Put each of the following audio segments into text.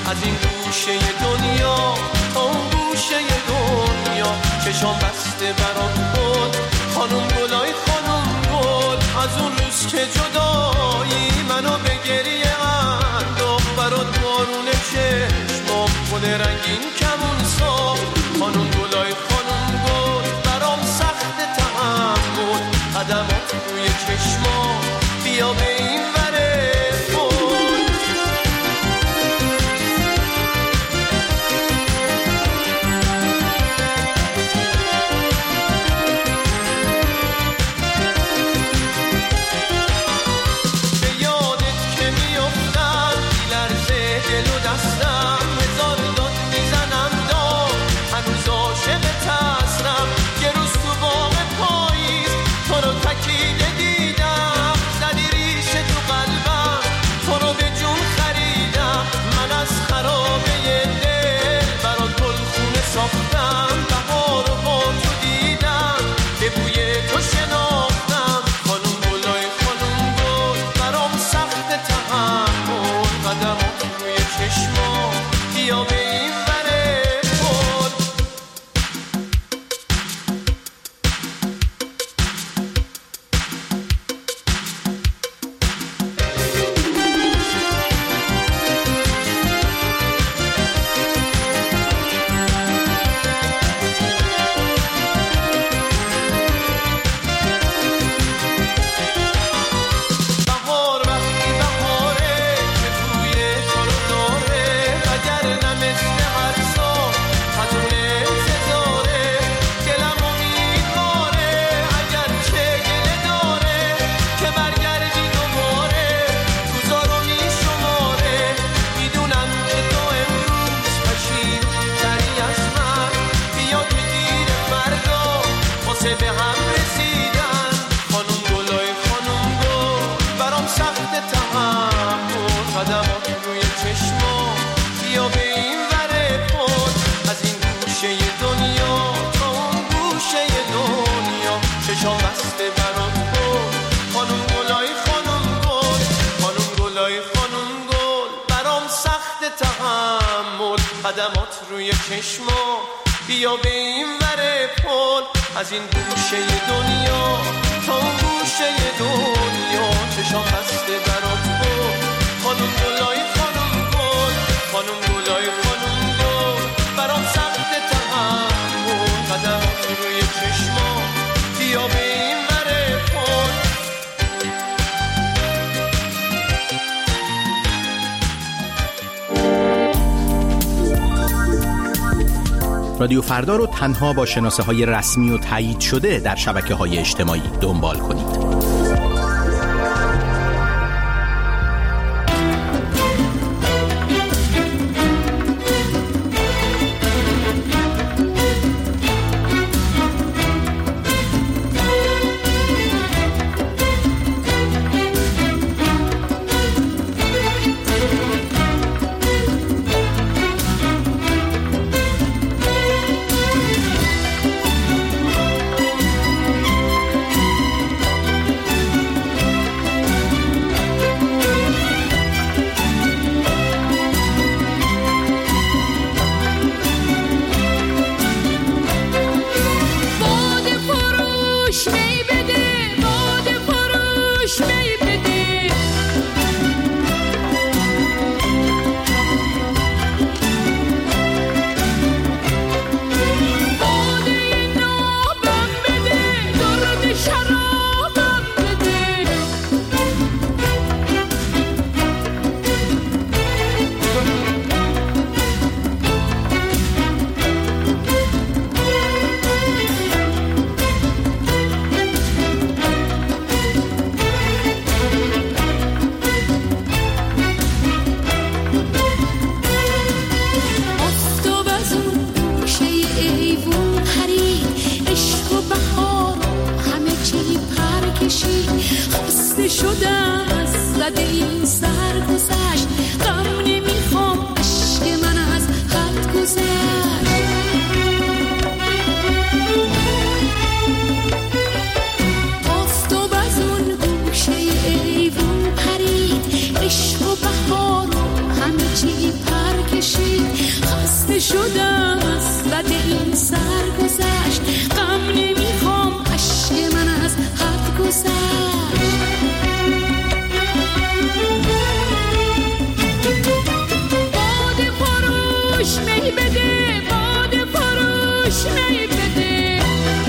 از این گوشه دنیا تا اون گوشه دنیا، چشام بسته برات بود خانم گلای خانم گل. از اون روز که جدایی منو به گریه انداخت، برات بارون چشمام گل رنگین کمون ساخت. خانم گلای خانم گل برام سخت تحمل، قدمات روی چشمام بیا به این وره قدمات روی چشما بیا به این وره پل. از این گوشه دنیا تا اون گوشه دنیا، چشام بسته برات بود خانم گلای خانم گل. خانم گلای خانم گل برام سخت تحمل، قدمات روی چشما بیا به این وره پل. رادیو فردا رو تنها با شناسه‌های رسمی و تایید شده در شبکه‌های اجتماعی دنبال کنید. کشید. خسته شدم از بد این سرگذشت، غم نمیخوام اشک من از حد گذشت. باده فروش می بده، باده فروش می بده.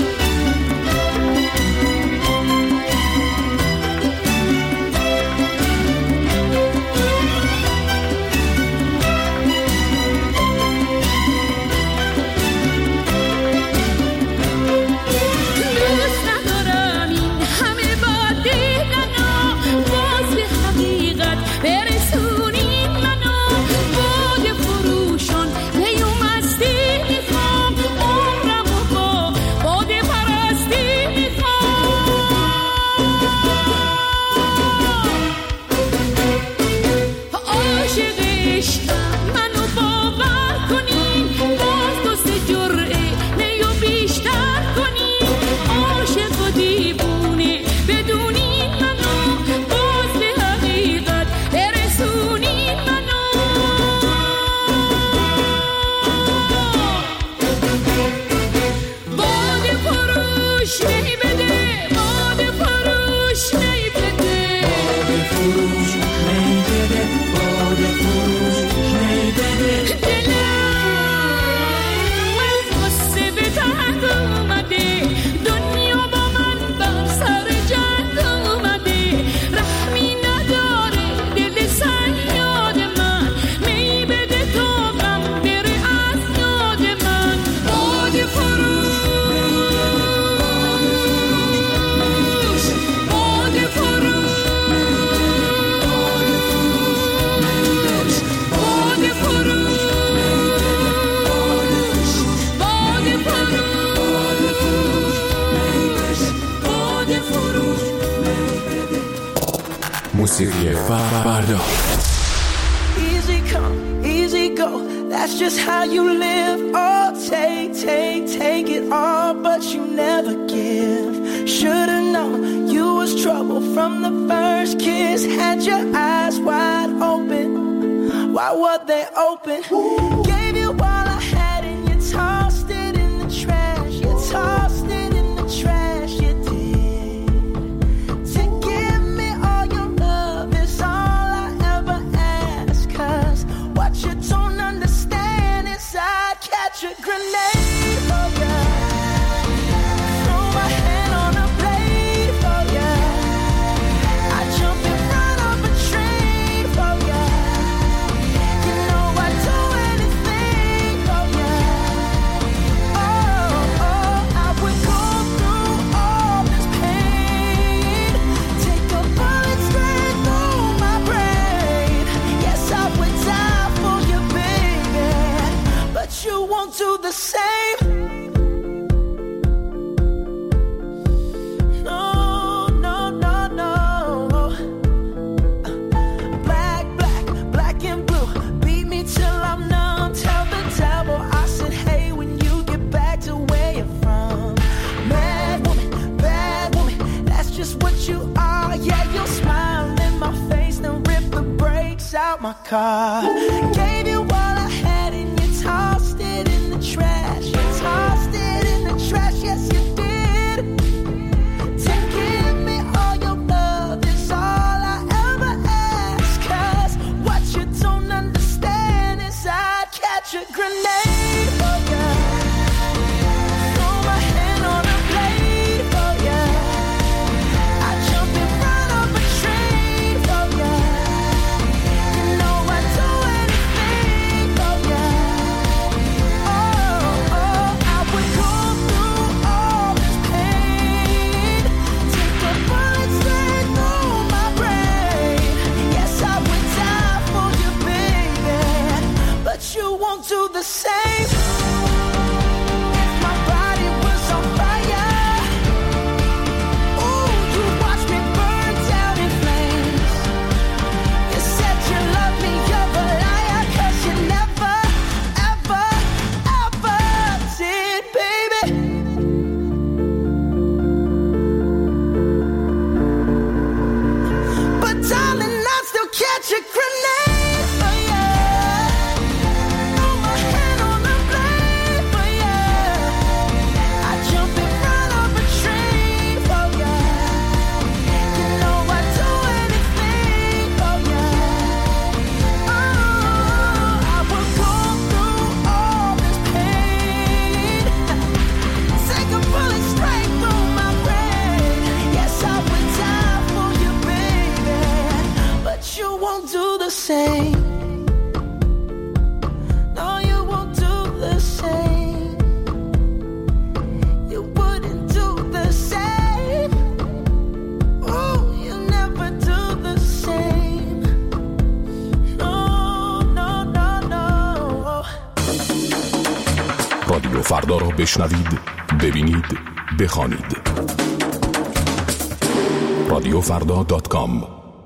موسیقی فردا. Easy come, easy go, that's just how you live. Oh, take it all, but you never give. Should've known you was trouble from the first kiss. Had your eyes wide open, why were they open? Gave you all I had and you tossed it in the trash. You tossed it in the trash, you did. To give me all your love is all I ever ask. Cause what you don't understand is I'd catch a grenade for ya. Throw my hand on a blade for ya. I'd jump in front of a train for ya. You know I'd do anything for ya. Oh, I would go through all this pain. Take a bullet straight through my brain. Yes, I would die for you, baby. But you won't do the same. No, no, no, no. Black and blue. Beat me till I'm numb. Tell the devil I said, hey, when you get back to where you're from. Mad woman, that's just what you are. Yeah, you'll smile in my face, then rip the brakes out my car. Gave you all I had and you tossed it in the trash. You tossed it in the trash, yes you did. To give me all your love is all I ever ask. Cause what you don't understand is I'd catch a grenade for ya. Throw my hand on a blade for ya. I'd jump in front of a train for ya. You know I'd do anything for ya. Oh, I would go through all this pain. Take a bullet straight through my brain. Yes, I would die for you, baby. But you won't do the same. If my body was on fire, ooh, you watch me burn down in flames. You said you love me, you're a liar. Cause you never, ever, ever did, baby. But darling, I'd still catch a grenade for ya. رادیو فردا را بشنوید، ببینید، بخوانید. رادیوفردا.com.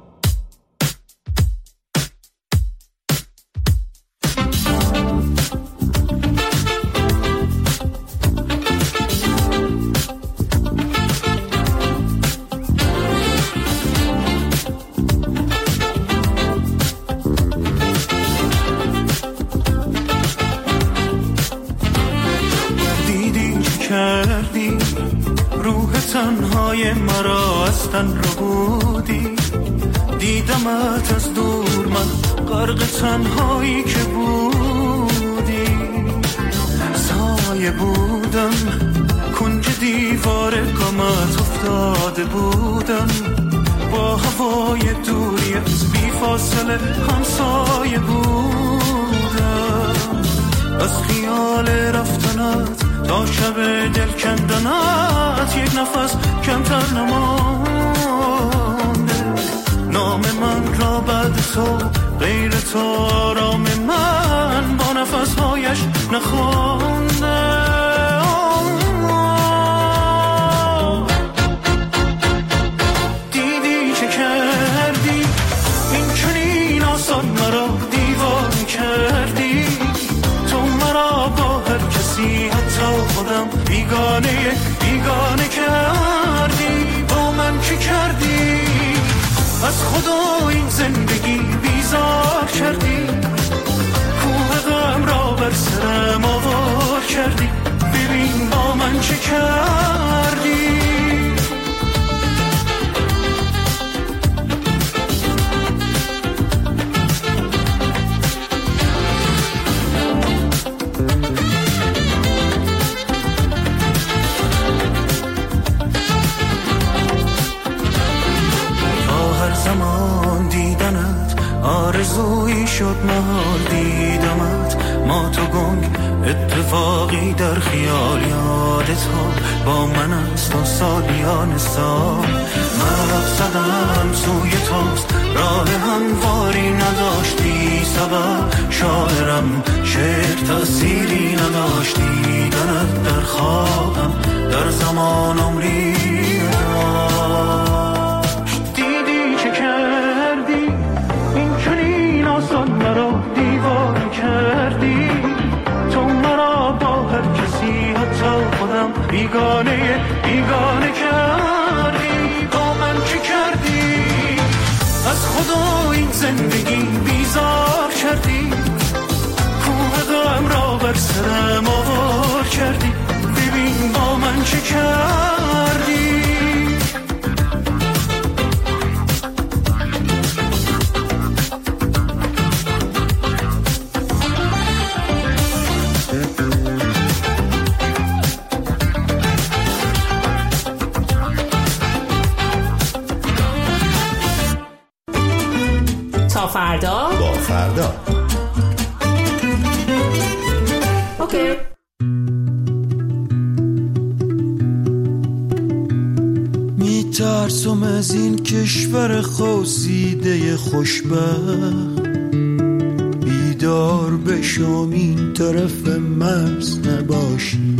تنهای مرا از تن رو بودی، دیدمت از دور من غرق تنهایی که بودی. سایه بودم کنج دیوار غمت افتاده بودم، با هوای دوری از بی فاصله همسایه بودم. از خیال رفتنت تا شب دل کندنت یک نفس کمتر نمانده. نام من را بعد تو غیر تو آرام من با نفسهایش نخوانده. دیدی چه کردی این چنین آسان مرا دیوانه کردی. تو مرا با هر کسی حتی خودم بیگانه کردی. با من چی کردی؟ از خدا این زندگی بیزار کردی. کوه غم را بر سرم آوار کردی. ببین با من چی کردی. زمان دیدنت آرزویی شد، محال دیدمت ما تو گنگ اتفاقی در خیال. یادت ها با من است تا سالیان سال. مقصدم سوی توست، راه همواری نداشتی سبب. شاعرم شعر تأثیری نداشتی. دیدنت در خوابم در زمان عمری نداشت. آسان مرا دیوانه کردی. تو مرا با هر کسی حتی خودم بیگانه کردی. با من چی کردی؟ از خدا این زندگی بیزار کردی. کوه غم را بر سرم آوار کردی. ببین با من چی کردی. فردا با فردا. اوکی. میترسم از این کشور خوزیده خوشبخت، بیدار بشم این طرف مرز نباشی.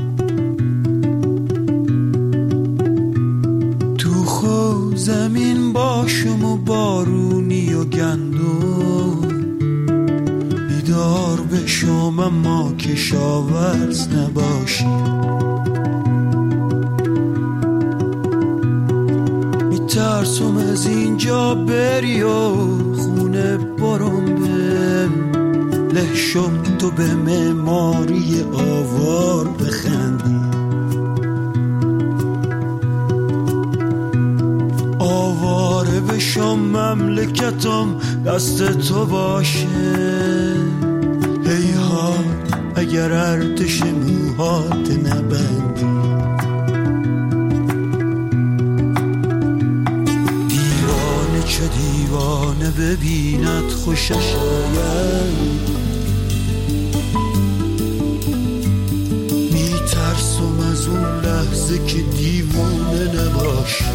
تو خو زمین باشم و بارونی و گندم، بیدار بشم اما کشاورز نباشی. میترسم از اینجا بری و خونه برم به لحشم تو به معماری آوار بخندی. آواره بشم مملکتم دست تو باشه. هیهات اگر ارتش موهات نبندی. دیوانه چه دیوانه ببیند خوشش آید. میترسم از اون لحظه که دیوانه نباشی.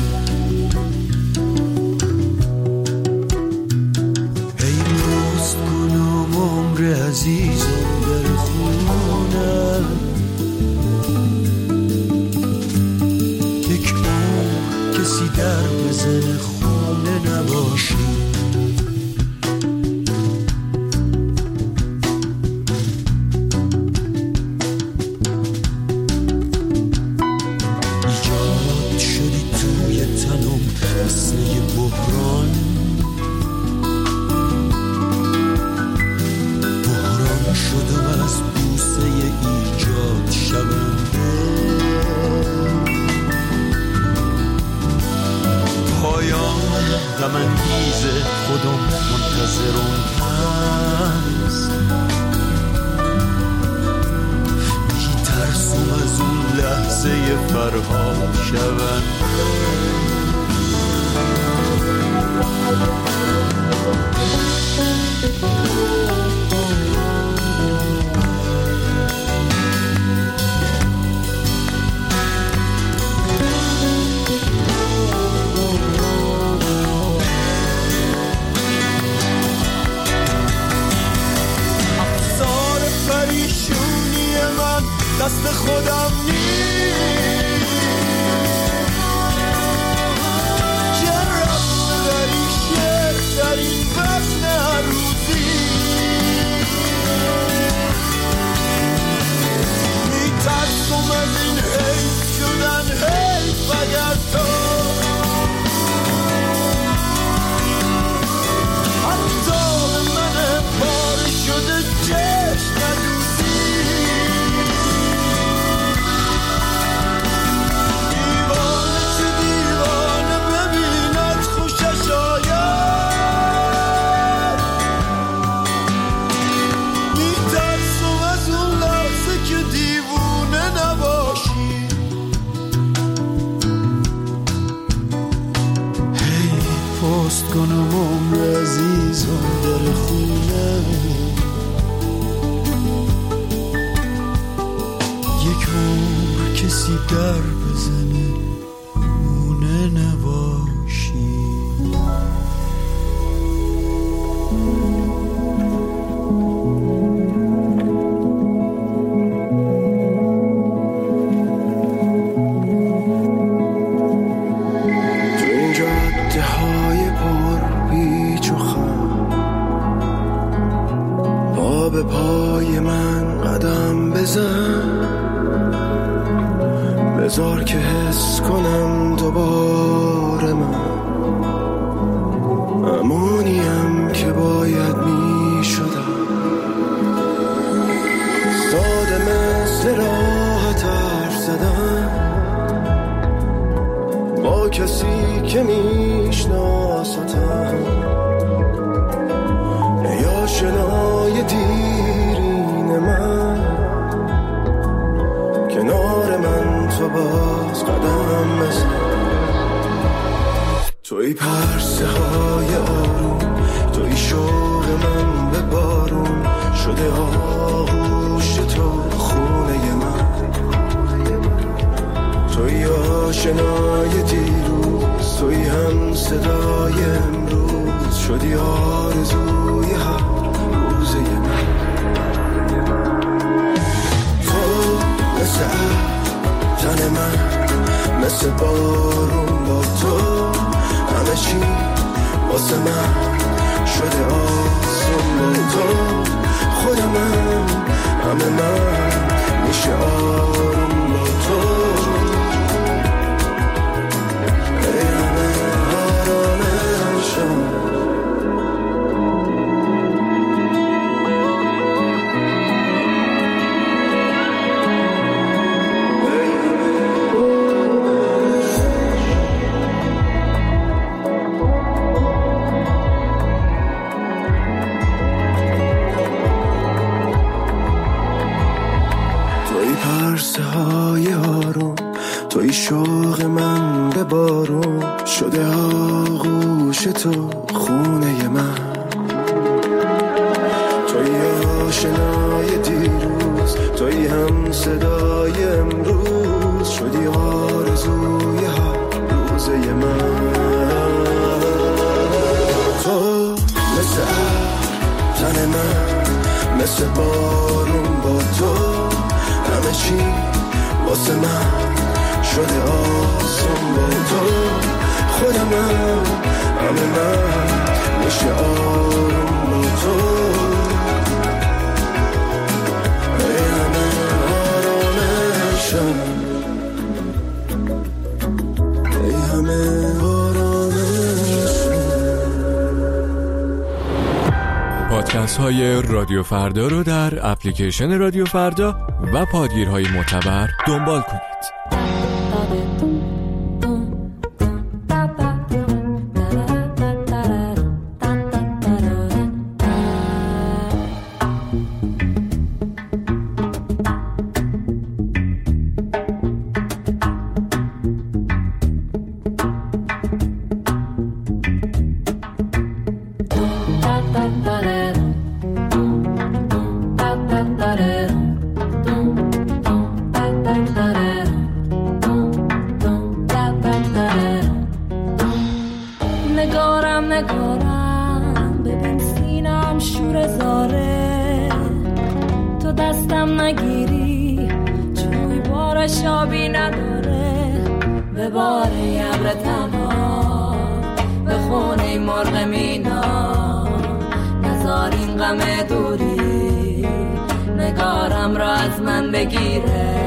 عزیزم در خونم نباشی. ایجاد شدی توی تنم مثل یه بحران شدم از بوسه ایجاد شونده. پایان غم انگیز خودم منتظرم هست. میترسم از اون لحظه فرهاد شونده. دست خودم نیست جرم ببری شعر در این وزن هر روزی. میترسم از این حیف شدن حیف اگر تو حتی به من پاره شده چشم ندوزی. کنم عمر عزیزم در خونه یک عمر کسی در بزنه خونه نباشی. به پای من قدم بزن، بذار که حس کنم دوباره من امونیم که باید می شدم. ساده مثل راحت حرف زدن با کسی که میشناستم یا شنای دیرین من کنار من تو باز قدم بزن. توی پرسه های آروم، توی شوق من به بارون شده آغوش تو خونه من. توی آشنای دیروز، توی هم صدای امروز شدی آرزوی هر روزه من. تو مثل تن من، مثل بارون با تو همه چی واسه من شده آسون با تو. خود من همه من میشه آروم با تو. ای همه آرامشم های آروم، توی شوق من به بارون شده آغوش تو خونه من. توی آشنای دیروز، توی هم صدای امروز شدی آرزوی هر روزه من. تو مثل تن من، مثل بارون با تو همه چی واسه من شده آسون با تو. خودمم، همه من میشه آروم با تو. ای همه آرامشم، ای همه آرامشم. پادکست های رادیو فردا رو در اپلیکیشن رادیو فردا و پادگیرهای معتبر دنبال کنید. نگارم ببین سینم شور زاره، تو دستم نگیری چوی بارش آبی نداره. به بار ابر تنها به خونه مرغ مینا، نزار این غم دوری نگارم را از من بگیره.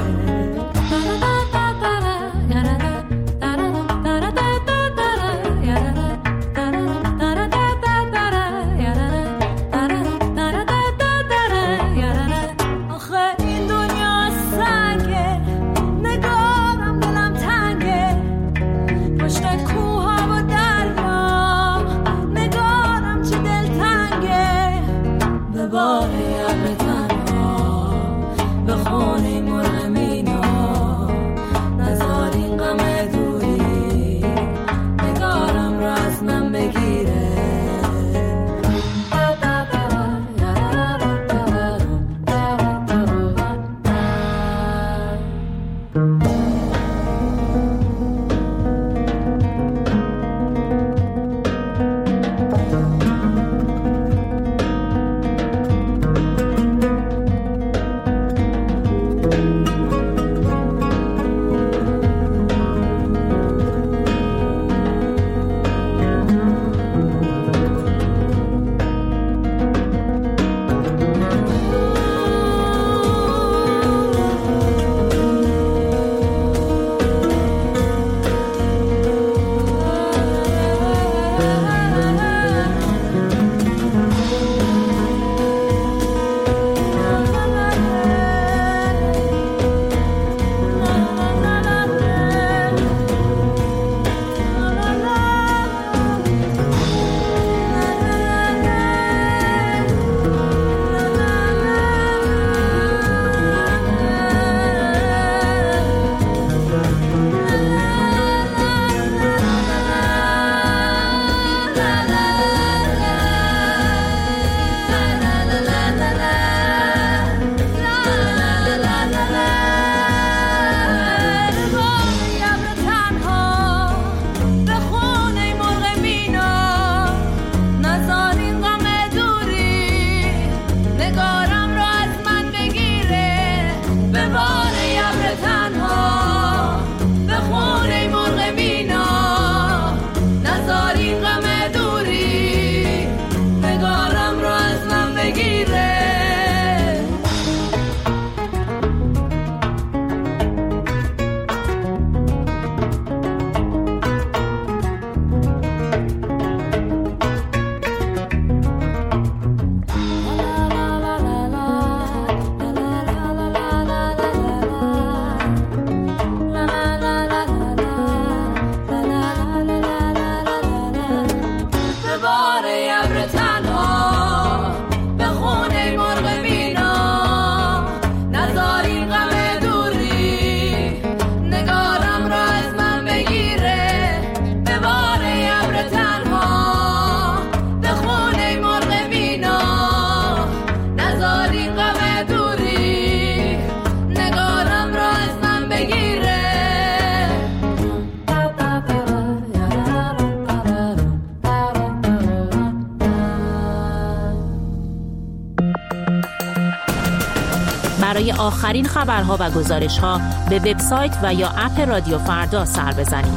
برای آخرین خبرها و گزارش‌ها به وبسایت و یا اپ رادیو فردا سر بزنید.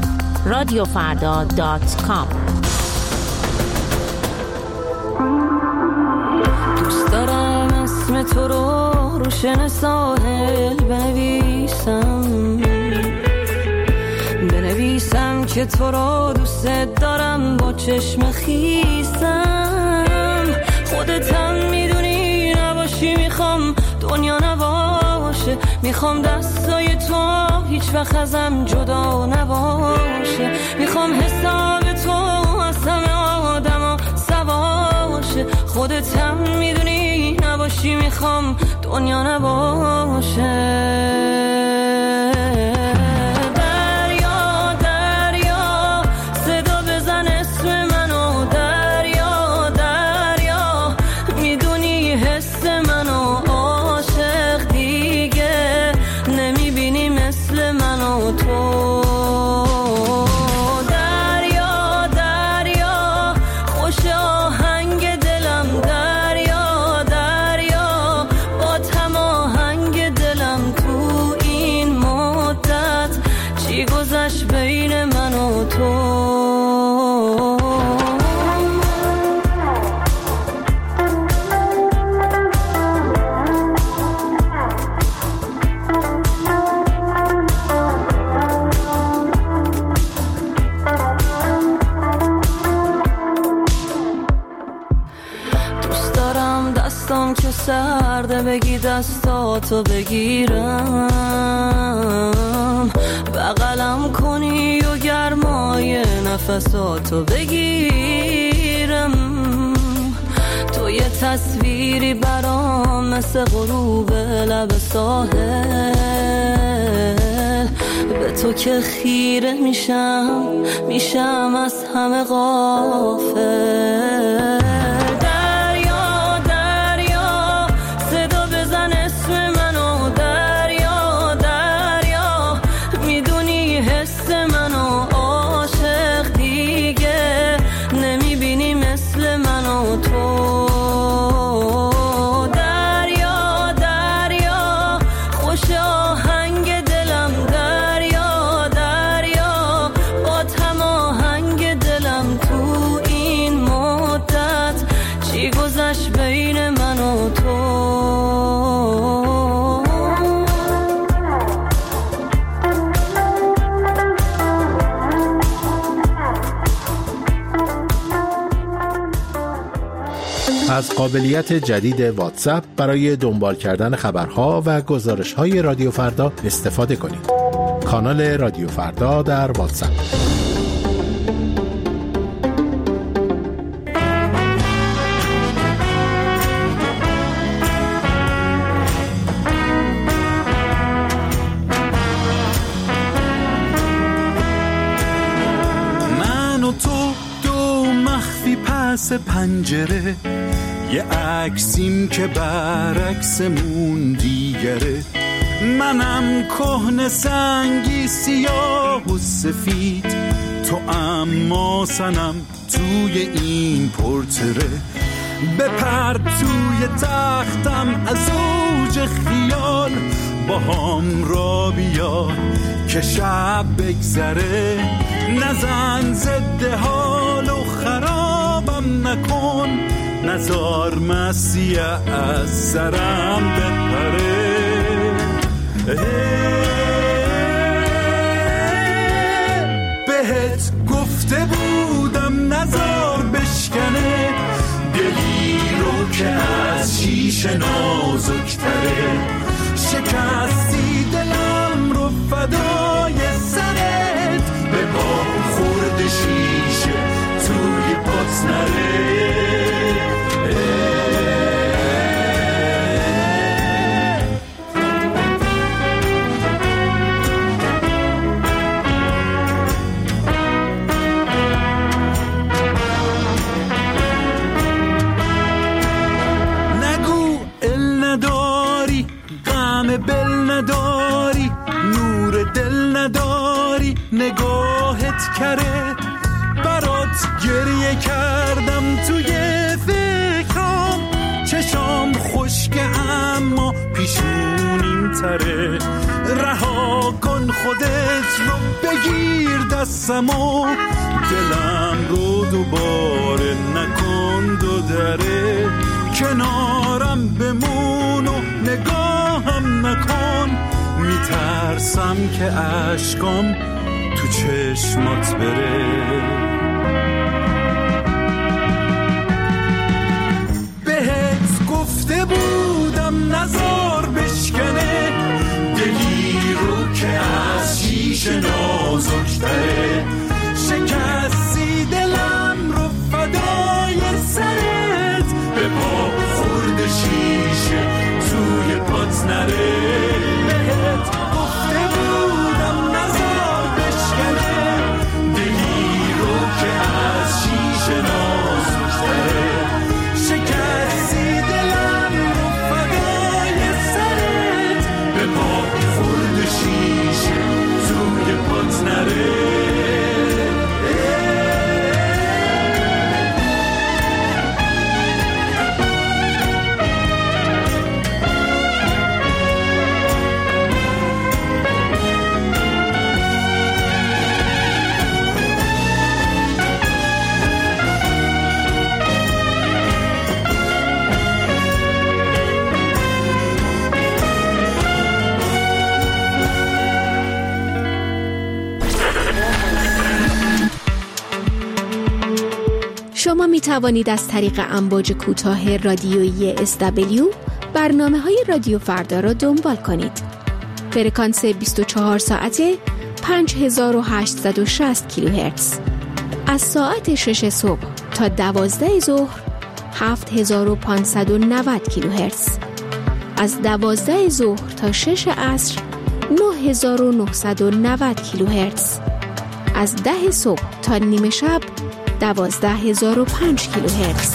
radiofrda.com. دوست دارم اسم تو رو روشن ساحل بنویسم که تو رو دوست دارم با چشم خیسم. خودت هم میدونی نباشی میخوام دنیا نباشه، میخوام دستای تو هیچ وقت ازم جدا نباشه، میخوام حساب تو از همه آدما سواشه. خودت هم میدونی نباشی میخوام دنیا نباشه. سرده بگی دستاتو بگیرم، بغلم کنی و گرمای نفساتو بگیرم. تو یه تصویری برام مثل غروب لب ساحل، به تو که خیره میشم از همه غافل. از قابلیت جدید واتساپ برای دنبال کردن خبرها و گزارش‌های رادیو فردا استفاده کنید. کانال رادیو فردا در واتساپ. من و تو دو مخفی پس پنجره، یه عکسیم که برعکسمون دیگره. منم کهنه سنگی سیاه و سفید، تو اما سنم توی این پورتره. بپر توی تختم از اوج خیال، با هم را بیا که شب بگذره. نزن ضد حال و خرابم نکن، نزار مسیح از سرم بپره. بهت گفته بودم نزار بشکنه، دلی رو که از شیشه نازکتره. شکستی دلم رو فدای سرت، به با خورد شیشه توی پات نره. بل نداری، نور دل نداری، نگاهت کره. برات گریه کردم توی فکرام، چشام خشکه اما پیشونیم تره. رها کن خودت رو بگیر دستمو، دلم رو دوباره نکن دو دره، کنارم بمون و نگاهم نکن، میترسم که اشکام تو چشمات بره. بهت گفته بودم نزار بشکنه دلی رو که از شیشه نازک‌تره، شکستی دلم رو فدای سرت، به پا خورد شیشه توی پات نره. بهت گفته بودم نزار بشکنه دلی رو که از شیشه نازک‌تره، شکستی دلم رو فدای سرت، به پا خورد شیشه توی پات نره. شما می توانید از طریق امواج کوتاه رادیویی SW برنامه‌های رادیو فردا را دنبال کنید. فرکانس 24 ساعته 5860 کیلوهرتز. از ساعت 6 صبح تا 12 ظهر 7590 کیلوهرتز. از 12 ظهر تا 6 عصر 9990 کیلوهرتز. از 10 صبح تا نیمه شب 12005 کیلوهرتز.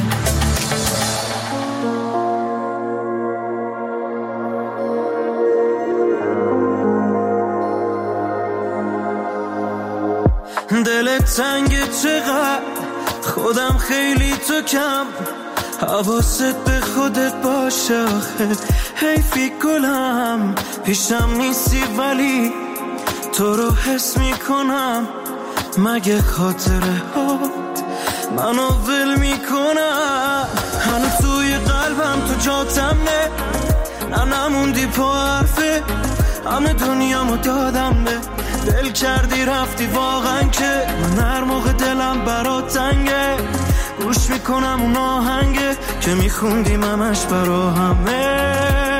دلت تنگه چقدر خودم خیلی تو کم، حواست به خودت باشه آخه حیفی گلم، پیشم نیستی ولی تو رو حس میکنم، مگه خاطره هات منو ول میکنم، هنو توی قلبم تو جاتمه، نموندی پا حرفه، همه دنیامو دادم به دل کردی رفتی واقعا که من هر موقع دلم برات تنگه، گوش میکنم اون آهنگه که میخوندیم همش برا همه،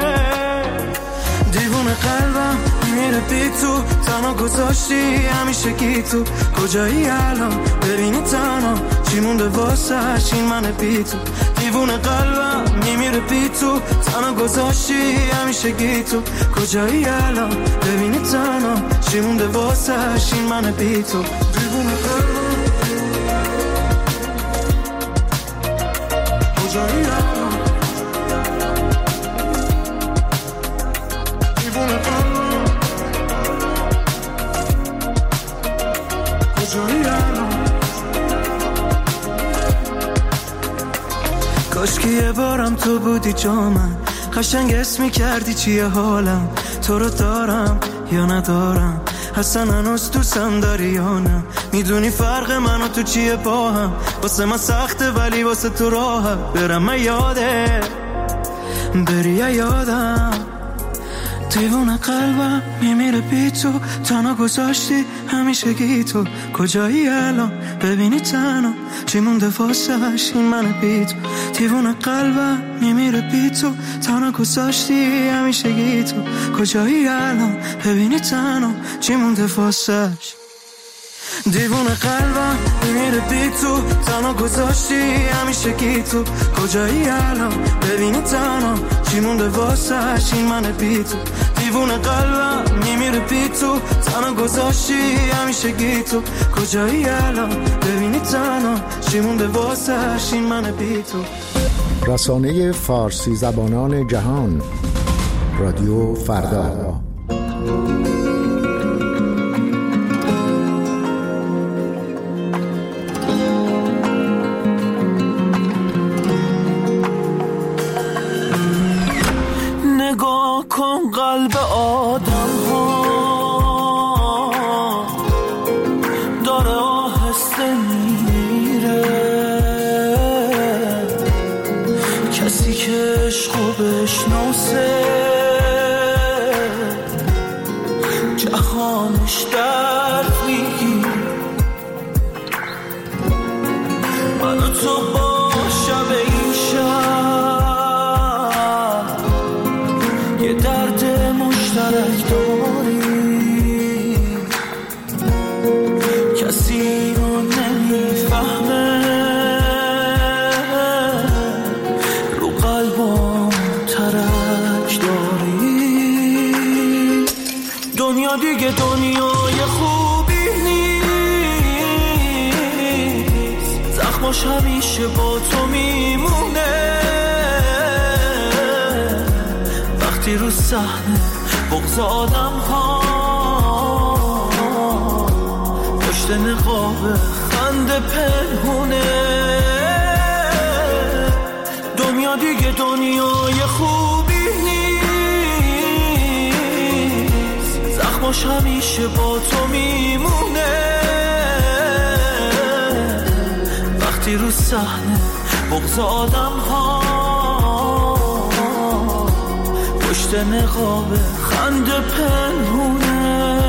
دیوونه قلبم میره بی تو، تنها گذاشتی همیشه گی تو، کجایی الان ببینی تنها چی مونده واسهش این من بی تو، دیوونه قلبم میمیره بی تو، تنها گذاشتی همیشه گی تو، کجایی الان ببینی تنها چی مونده واسهش این من بی تو، دیوونه قلبم کجایی الان دیوونه قلبم کجایی الان، کاش که یه بارم تو بودی جامن، قشنگ اسمی کردی چیه حالم، تو رو دارم یا ندارم، اصلا هنوز دوستم داری یا نه، میدونی فرق من و تو چیه با هم، واسه من سخته ولی واسه تو راحت، برم من یاده بری یادم، دیوونه قلبم میمیره بی تو، تنها گذاشتی همیشه گی تو، کجایی الان ببینی تنها چی مونده واسهش این من بی تو، دیوونه قلبم میمیره بی تو، تنها گذاشتی همیشه گی تو، کجایی الان ببینی تنها چی مونده واسهش، دیوونه قلبم میمیره بی تو، تنها گذاشتی همیشه گی تو، کجایی الان ببینی تنها چی مونده واسهش این من بی تو، دیوونه قلبم میمیره بی تو، تنها گذاشتی همیشه گی تو، کجایی الان ببینی تنها چی مونده واسهش این من بی تو. رسانه فارسی زبانان جهان، رادیو فردا. نگاه کن قلب آدم ها میشناسه جهانش درد میگی من و تو با شب این شب یه درد مشترک داریم کسی رو نمیفهمه رو قلبم ترک داری دنیا دیگه دنیای خوبی نیست زخماش همیشه با تو میمونه وقتی رو صحنه بغض آدم ها پشت نقاب خنده پنهونه دنیا دیگه دنیای خوبی نیست زخماش همیشه با تو میمونه وقتی رو صحنه بغض آدم ها پشت نقاب خنده پنهونه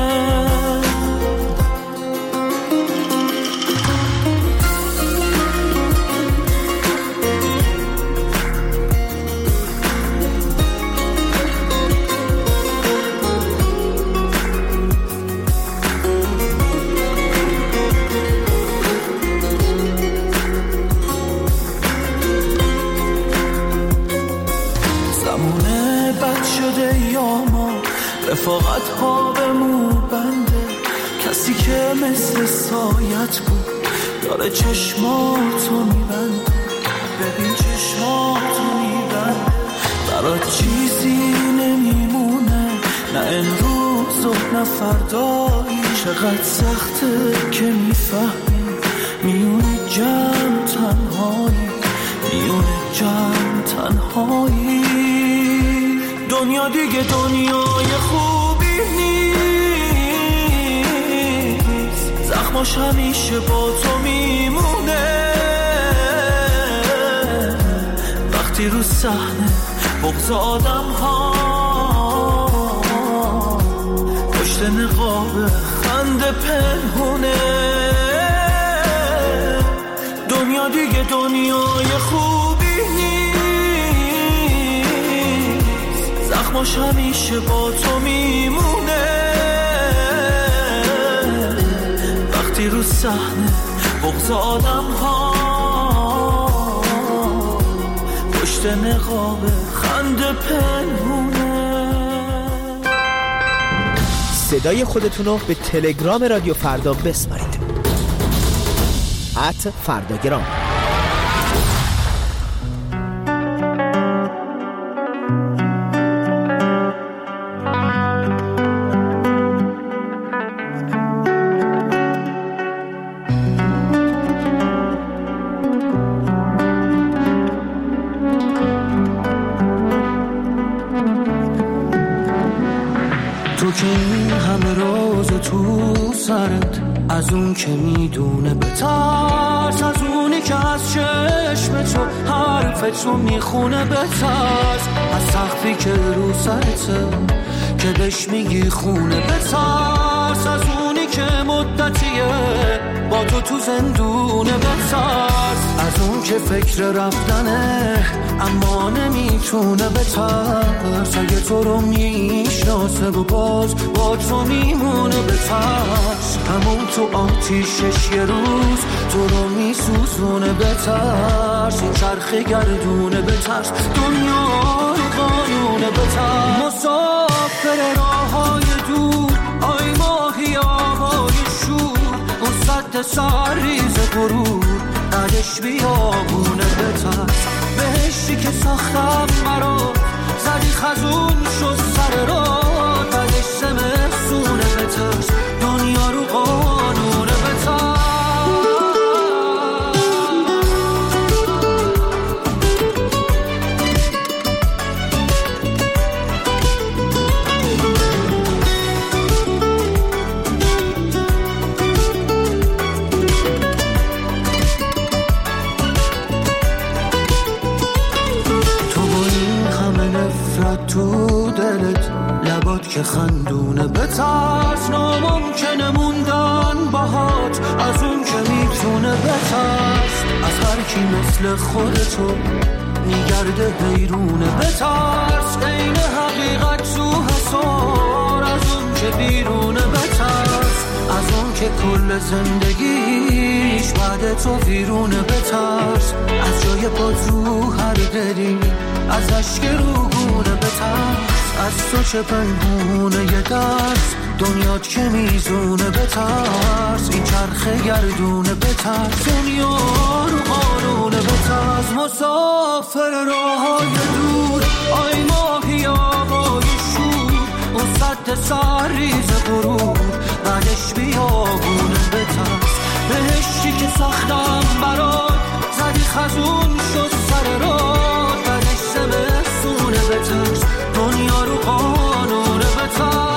رفاقت ها به مو بنده کسی که مثل سایت بود داره چشماتو میبنده ببین چشماتو میبنده برات چیزی نمیمونه نه امروز و نه فردایی چقدر سخته که میفهمی میونه جمع تنهایی میونه جمع تنهایی دنیا دیگه دنیای خوبی نیست زخماش همیشه با تو میمونه وقتی رو صحنه بغض آدم ها پشت نقاب خنده پنهونه دنیا دیگه دنیای خوبی زخماش همیشه با تو میمونه وقتی رو صحنه بغض آدم ها پشت نقاب خنده پنهونه صدای خودتون رو به تلگرام رادیو فردا بسپارید @فرداگرام از اون که میدونه بترس از اونی که از چشم تو حرفتو میخونه بترس از سقفی که رو سرته که بهش میگی خونه بترس از اونی که مدتیه با تو زندونه بترس از اون که فکر رفتنه اما نمیتونه بترس اگه تو رو میشناسه و باز با تو میمونه بترس همون تو آتیشش یه روز تو رو میسوزونه بترس این چرخ گردونه بترس دنیا رو قانونه بترس مسافر راههای دور آی ماهی آبای شور اون سد سرریز غرور بعدش بیابونه بترس بهشتی که ساختم مرا زدی خزون شد سر را بعدش زمستونه بترس دنیا رو قانونه بترس میاد تو دلت، لبات که خندونه بترس، ناممکنه موندن باهات از اون که میتونه بترس، از هر کی مثل خودتو میگرده حیرونه بترس، عین حقیقت تو حسار از اون که بیرونه بترس، از اون که کل زندگیش بعد تو ویرونه بترس، از جای پات رو هر دلی از اشک روگونه بترس، از تو چه پنهونه یه دست دنیات که میزونه بترس، این چرخه گردونه بترس، دنیا رو قانونه بترس، مسافر راهای دور آی ماهی آبای شور، اون سد سرریز غرور بعدش بیابونه بترس، بهشتی که ساختم برات زدی خزون شد سر راه، بعدش زمستونه بترس، دنیا رو قانونه بترس.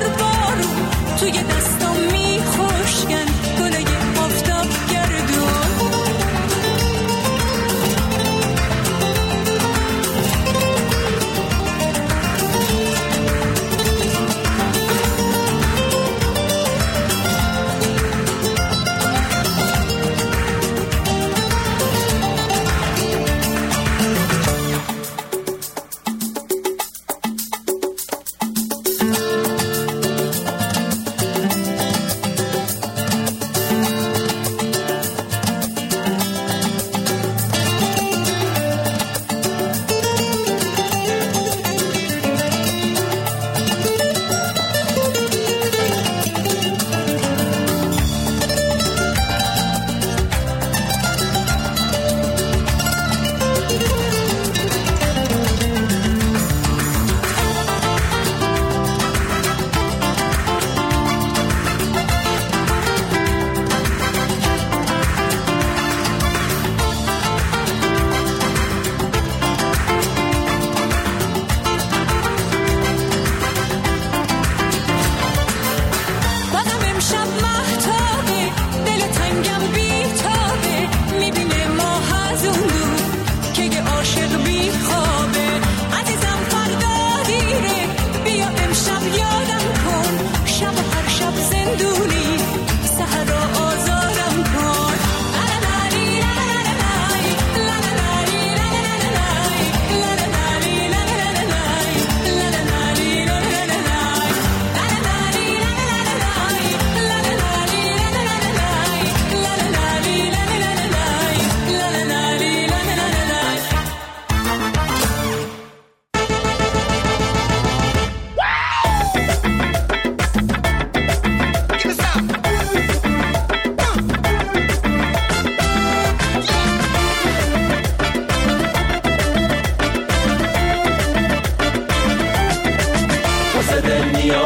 توی دستم میخوشگن گلای آفتاب گردون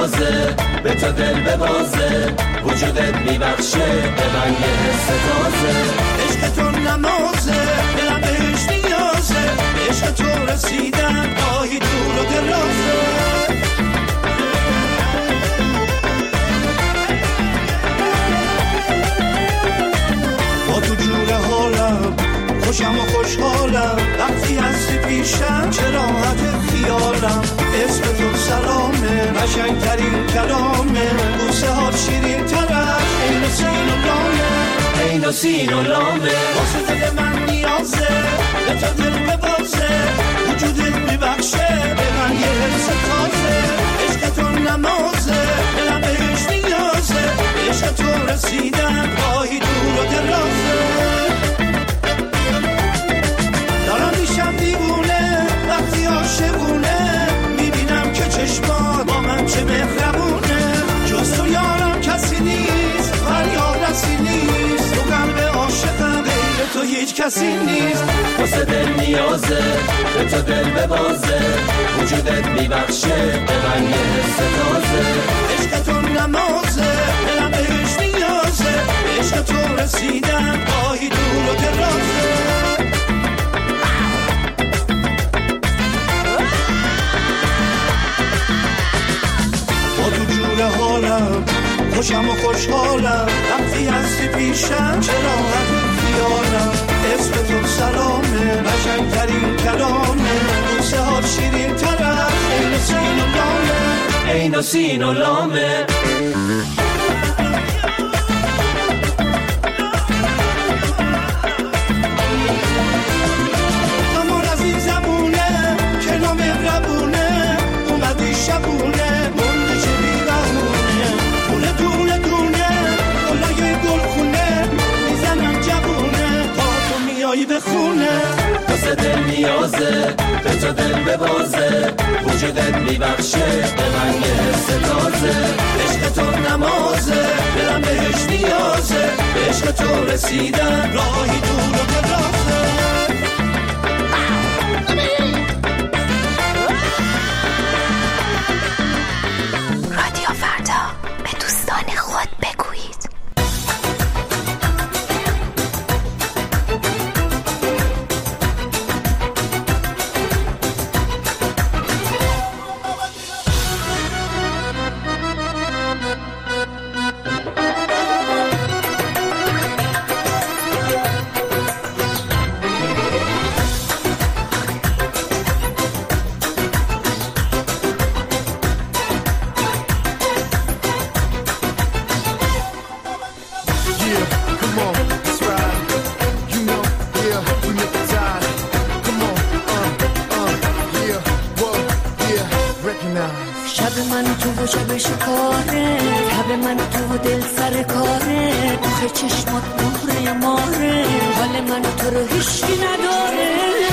نیازه، به تو دل ببازه، وجودت میبخشه به من یه حس تازه. عشق تو نمازه، دلم بهش نیازه، عشق تو رسیدن راهی دور و درازه. با تو جور حالم خوشم و خوشحالم، وقتی هستی پیشم چه راحت خیالم. اسم تو سلامه، قشنگترین کلامه، بوسه ها شیرین ترم، عین سین و لامه، عین سین و لامه. واسه دل من نیازه، به تو دل ببازه، وجودت میبخشه به من یه حس تازه. عشق تو نمازه، دلم بهش نیازه، عشق تو رسیدن راهی دور و درازه. میشم دیوونه وقتی عاشقونه، میبینم که چشمات با من چه مهربونه. جز تو یارم کسی نیست، فریاد رسی نیست، تو قلب عاشقم غیر تو هیچ کسی نیست. واسه دل نیازه، به تو دل ببازه، وجودت میبخشه به من یه حس تازه. عشق تو نمازه، دلم بهش نیازه، عشق تو رسیدن راهی دور و درازه. حالم خوشم و خوشحالم، وقتی هستی پیشم چه راحت خیالم. اسم تو سلامه، قشنگترین کلامه، بوسه ها شیرین ترم، عین سین و لامه، عین سین و لامه. امان از این زمونه که نامهربونه، اومدی شبونه مونده چه بیرهونه، دونه دونه دونه گلای گلخونه، میزنم جوونه تا تو میایی به خونه. واسه دل نیازه، به تو دل ببازه، وجودت میبخشه به من یه حس تازه. عشق تو نمازه، دلم بهش نیازه، به عشق تو رسیدن راهی دور و درازه. رادیو فردا، به دوستان خود بگویید. شب من تو و شب شکاره، شب من تو و دل سر کاره، آخه چشمات مهره ماره، حال من تو رو هیچکی نداره.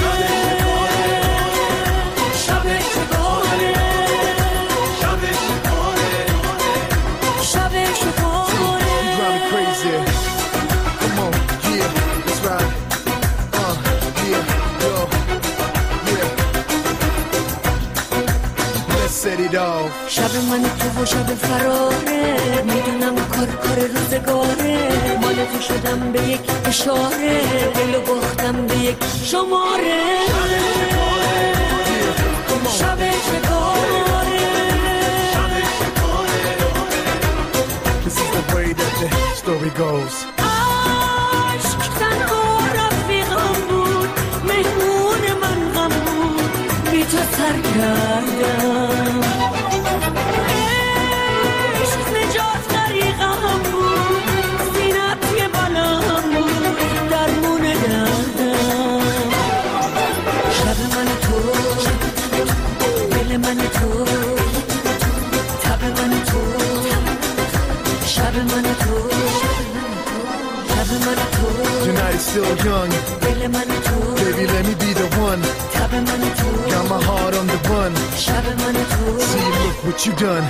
شب شکاره، شب شکاره، شب شکاره. You drive me crazy. Come on, yeah, let's ride. Yeah, yo, yeah. Let's set it off. شب من تو و شب فراره، میدونم کار روزگاره، مال تو شدم به یک اشاره، دلو باختم به یک شماره. شب شکاره، This is the way that the story goes. عشق تنها رفیقم بود، مهمون من غم بود، بی تو سر کردم. عشق نجات غریقم بود، زینت یه بلام بود، درمون دردم. شب من تو، دل من تو، تب من تو، شب من تو، شب من تو. Tonight is still young, دل من تو. Baby let me be the one, تب من تو. Got my heart on the run, شب من تو. See look what you done.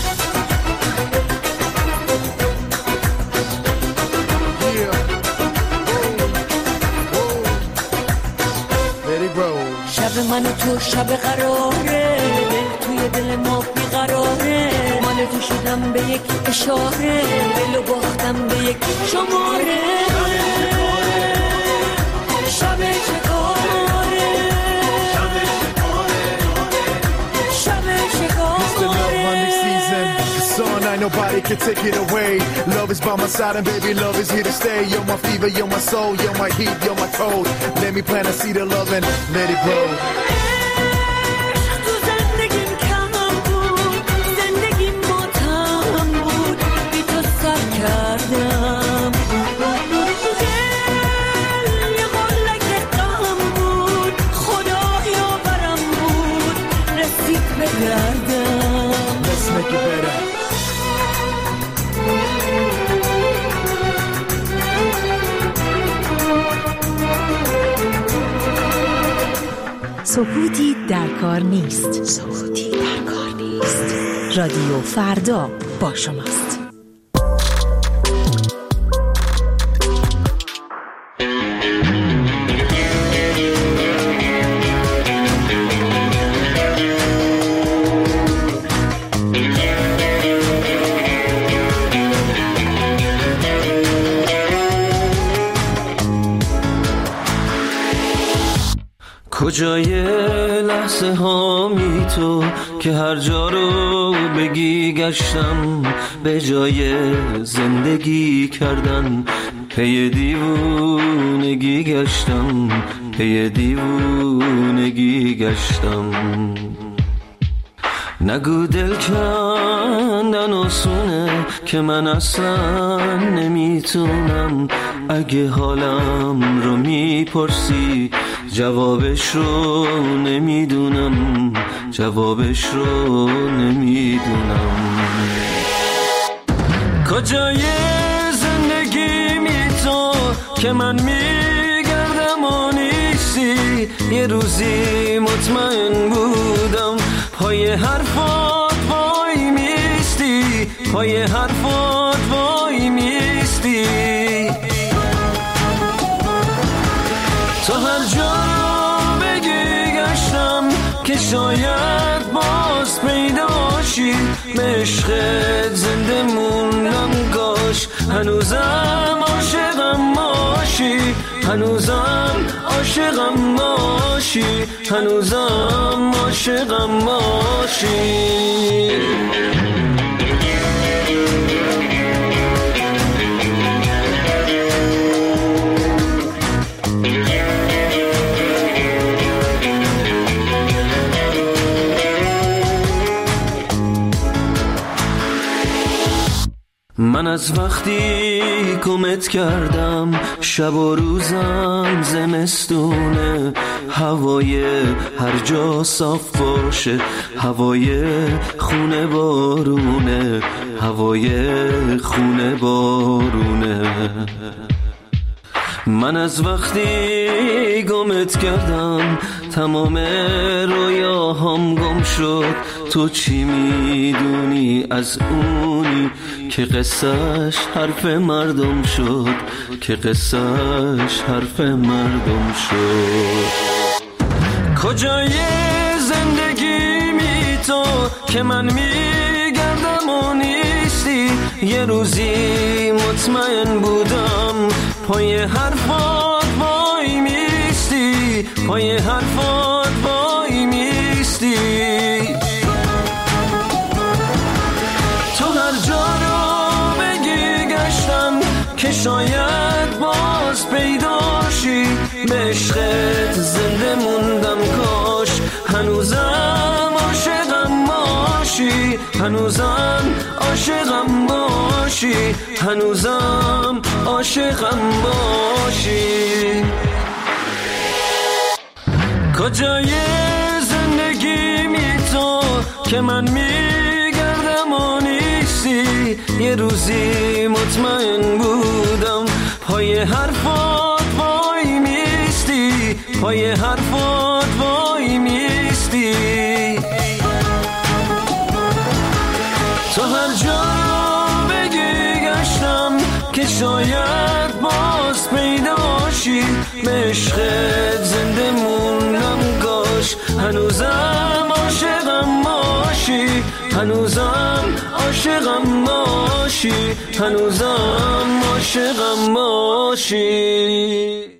Yeah, let it roll. شب من تو شب قراره، دل توی دل ما بیقراره، مال تو شدم به یک اشاره، دلو باختم به یک شماره. شب چه کاره، شب چه کاره. Ain't nobody can take it away. Love is by my side and baby love is here to stay. You're my fever, you're my soul, you're my heat, you're my cold. Let me plant a seed of love and let it grow. تو زندگیم کم بود، زندگیم ماتم بود، بی تو سر کردم. دل یه قلک غم بود، خدایا برم بود، رسید به دردم. Let's make it better. سکوتی در کار نیست. سکوتی در کار نیست. رادیو فردا با شماست. کجای لحظه هامی تو که هر جا رو بگی گشتم، به جای زندگی کردن پی دیوونگی گشتم، پی دیوونگی گشتم. نگو دل کندن آسونه که من اصلا نمیتونم. اگه حالم رو میپرسی جوابش رو نمیدونم، جوابش رو نمیدونم. کجای زندگی می تو که من میگردم و نیستی؟ یه روزی مطمئن بودم پای حرفات وای میستی، پای حرفات وای میستی. تو هر جا بگی گشتم که شاید باز پیداشی، به عشقت زنده موندم کاش هنوزم عاشقم باشی، هنوزم عاشقم باشی، هنوزم عاشقم باشی. من از وقتی گمت کردم شب و روزم زمستونه، هوای هر جا صاف باشه، هوای خونه بارونه، هوای خونه بارونه. من از وقتی گمت کردم تمام رویاهام گم شد. تو چی میدونی از اونی که قصهش حرف مردم شد، که قصهش حرف مردم شد. کجای زندگی می تو که من میگردم و نیستی؟ یه روزی مطمئن بودم پای حرفات وای میستی، پای حرفات وای میستی. تو هر جا رو بگی گشتم که شاید باز پیداشی، به عشقت زنده موندم کاش هنوزم عاشقم باشی، هنوزم عاشقم باشی، هنوزم عاشقم باشی. کجای زندگی می تو که من میگردم و نیستی؟ یه روزی مطمئن بودم پای حرفات وای میستی، پای حرفات وای میستی. تو هر جا بگی گشتم که شاید باز پیداشی، به عشقت زنده موندم کاش هنوزم عاشقم باشی، هنوزم عاشقم باشی، هنوزم عاشقم باشی.